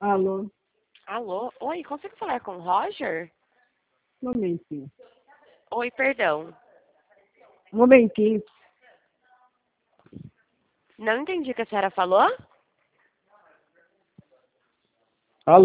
Alô, Alô? Oi, consigo falar com o Roger? um momentinho. Oi, perdão. Um momentinho. Não entendi o que a senhora falou?